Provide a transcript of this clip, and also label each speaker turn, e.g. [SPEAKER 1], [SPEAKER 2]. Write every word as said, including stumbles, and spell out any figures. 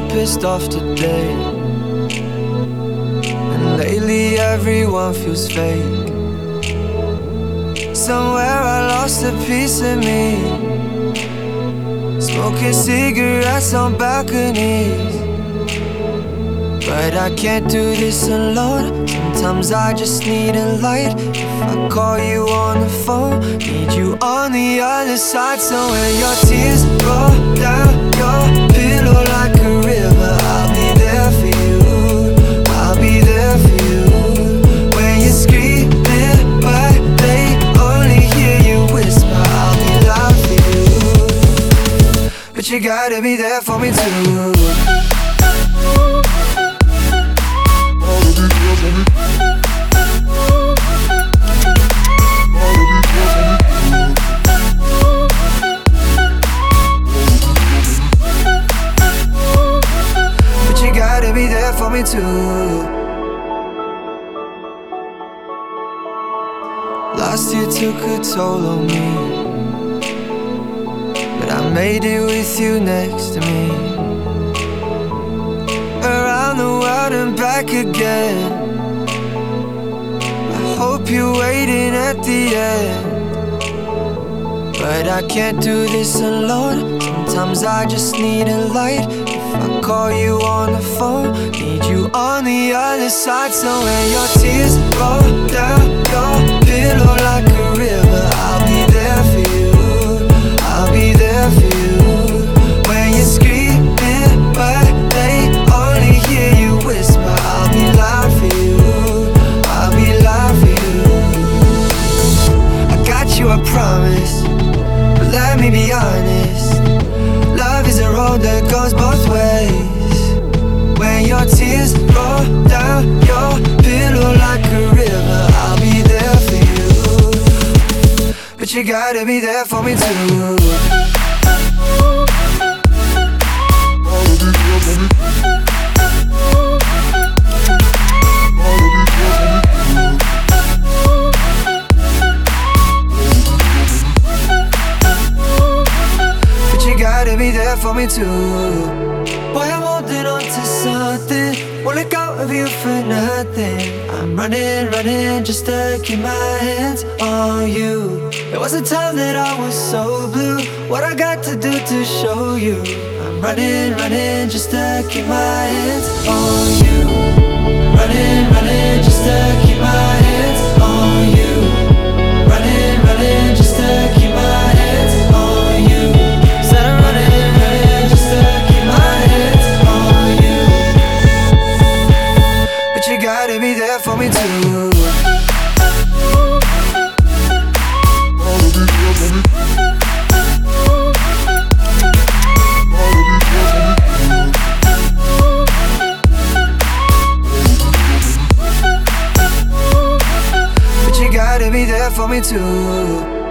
[SPEAKER 1] pissed off today, and lately everyone feels fake. Somewhere I lost a piece of me, smoking cigarettes on balconies. But I can't do this alone. Sometimes I just need a light. If I call you on the phone, need you on the other side. So when your tears roll down your pillow like a river, I'll be there for you, I'll be there for you. When you're screaming but they only hear you whisper, I'll be loud for you. But you gotta be there for me too. Be there for me too. Last year took a toll on me, but I made it with you next to me. Around the world and back again. I hope you're waiting at the end, but I can't do this alone. Sometimes I just need a light. I call you on the phone, need you on the other side. So when your tears roll down your pillow like a river, I'll be there for you, I'll be there for you. When you're screaming but they only hear you whisper, I'll be loud for you, I'll be loud for you. I got you, I promise, but let me be honest. Love is a road that goes both ways. When your tears roll down your pillow like a river, I'll be there for you, but you gotta be there for me too. Gotta be there for me too. Boy, I'm holding on to something, won't let go of you for nothing. I'm running, running just to keep my hands on you. There was a time that I was so blue, what I got to do to show you. I'm running, running just to keep my hands on you. Running, running just to keep my hands on you. Running, running just to keep my hands on you. You gotta be there for me too. But you gotta be there for me too.